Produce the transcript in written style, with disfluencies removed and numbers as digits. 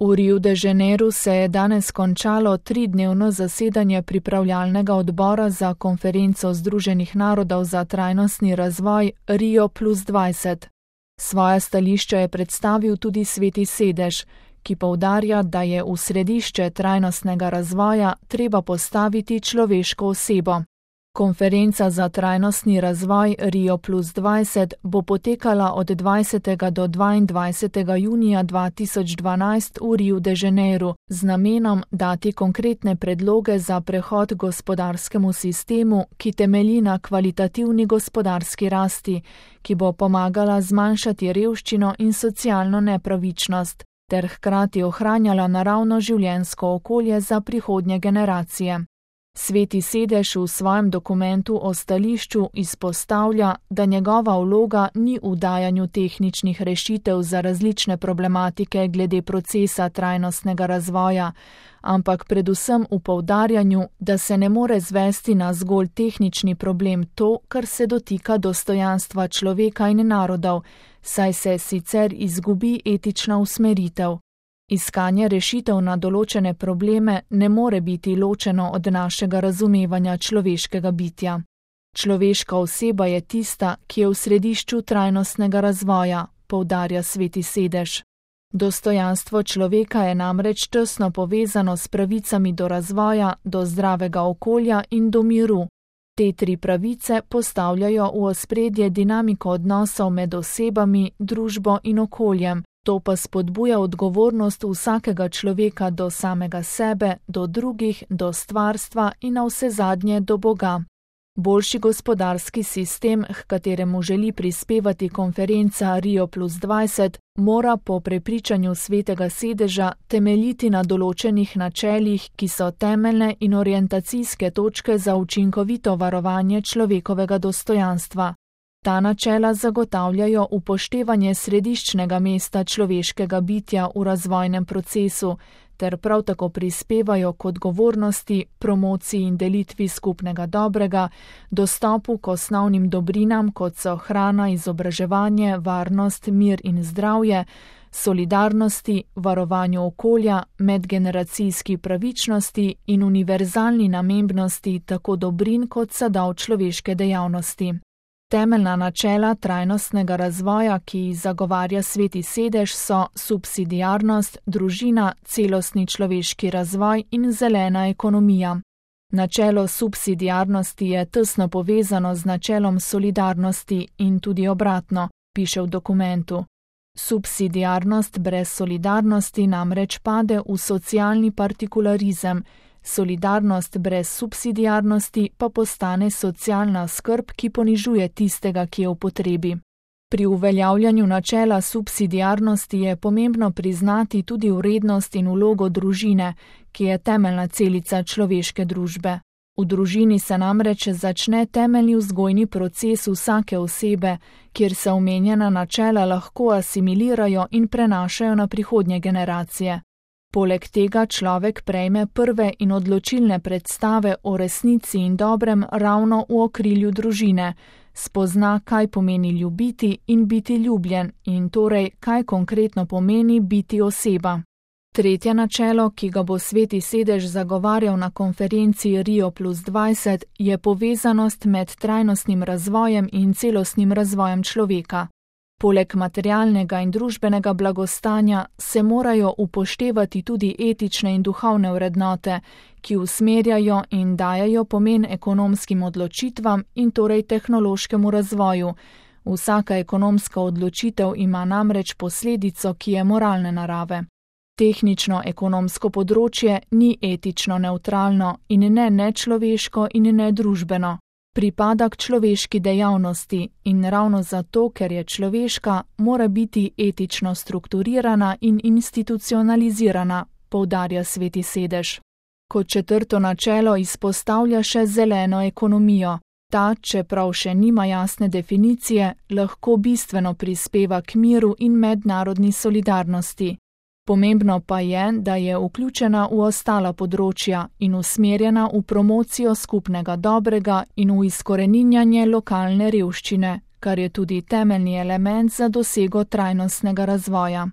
V Riu de Janeiru se je danes končalo 3-dnevno zasedanje pripravljalnega odbora za konferenco Združenih narodov za trajnostni razvoj Rio+20. Svoja stališča je predstavil tudi Sveti sedež, ki poudarja, da je v središče trajnostnega razvoja treba postaviti človeško osebo. Konferenca za trajnostni razvoj Rio+20 bo potekala od 20. do 22. junija 2012 v Riu de Janeiru z namenom dati konkretne predloge za prehod gospodarskemu sistemu, ki temelji na kvalitativni gospodarski rasti, ki bo pomagala zmanjšati revščino in socialno nepravičnost, ter hkrati ohranjala naravno življenjsko okolje za prihodnje generacije. Sveti sedež v svojem dokumentu o stališču izpostavlja, da njegova vloga ni v dajanju tehničnih rešitev za različne problematike glede procesa trajnostnega razvoja, ampak predvsem v poudarjanju, da se ne more zvesti na zgolj tehnični problem to, kar se dotika dostojanstva človeka in narodov, saj se sicer izgubi etična usmeritev. Iskanje rešitev na določene probleme ne more biti ločeno od našega razumevanja človeškega bitja. Človeška oseba je tista, ki je v središču trajnostnega razvoja, poudarja Sveti sedež. Dostojanstvo človeka je namreč tesno povezano s pravicami do razvoja, do zdravega okolja in do miru. Te 3 pravice postavljajo v ospredje dinamiko odnosov med osebami, družbo in okoljem. To pa spodbuja odgovornost vsakega človeka do samega sebe, do drugih, do stvarstva in navsezadnje do Boga. Boljši gospodarski sistem, h kateremu želi prispevati konferenca Rio+20, mora po prepričanju Svetega sedeža temeljiti na določenih načelih, ki so temeljne in orientacijske točke za učinkovito varovanje človekovega dostojanstva. Ta načela zagotavljajo upoštevanje središčnega mesta človeškega bitja v razvojnem procesu, ter prav tako prispevajo k odgovornosti, promociji in delitvi skupnega dobrega, dostopu k osnovnim dobrinam, kot so hrana, izobraževanje, varnost, mir in zdravje, solidarnosti, varovanju okolja, medgeneracijski pravičnosti in univerzalni namembnosti tako dobrin kot sadov človeške dejavnosti. Temeljna načela trajnostnega razvoja, ki jih zagovarja Sveti sedež, so subsidiarnost, družina, celostni človeški razvoj in zelena ekonomija. Načelo subsidiarnosti je tesno povezano z načelom solidarnosti in tudi obratno, piše v dokumentu. Subsidiarnost brez solidarnosti namreč pade v socialni partikularizem, solidarnost brez subsidiarnosti pa postane socialna skrb, ki ponižuje tistega, ki je v potrebi. Pri uveljavljanju načela subsidiarnosti je pomembno priznati tudi vrednost in vlogo družine, ki je temeljna celica človeške družbe. V družini se namreč začne temeljni vzgojni proces vsake osebe, kjer se omenjena načela lahko asimilirajo in prenašajo na prihodnje generacije. Poleg tega človek prejme prve in odločilne predstave o resnici in dobrem ravno v okrilju družine, spozna, kaj pomeni ljubiti in biti ljubljen in torej, kaj konkretno pomeni biti oseba. Tretje načelo, ki ga bo Sveti sedež zagovarjal na konferenci Rio+20, je povezanost med trajnostnim razvojem in celostnim razvojem človeka. Poleg materialnega in družbenega blagostanja se morajo upoštevati tudi etične in duhovne vrednote, ki usmerjajo in dajajo pomen ekonomskim odločitvam in torej tehnološkemu razvoju. Vsaka ekonomska odločitev ima namreč posledico, ki je moralne narave. Tehnično-ekonomsko področje ni etično nevtralno in ne nečloveško in ne družbeno. Pripada k človeški dejavnosti in ravno zato, ker je človeška, mora biti etično strukturirana in institucionalizirana, poudarja Sveti sedež. Kot 4. načelo izpostavlja še zeleno ekonomijo. Ta, čeprav še nima jasne definicije, lahko bistveno prispeva k miru in mednarodni solidarnosti. Pomembno pa je, da je vključena v ostala področja in usmerjena v promocijo skupnega dobrega in v izkoreninjanje lokalne revščine, kar je tudi temeljni element za dosego trajnostnega razvoja.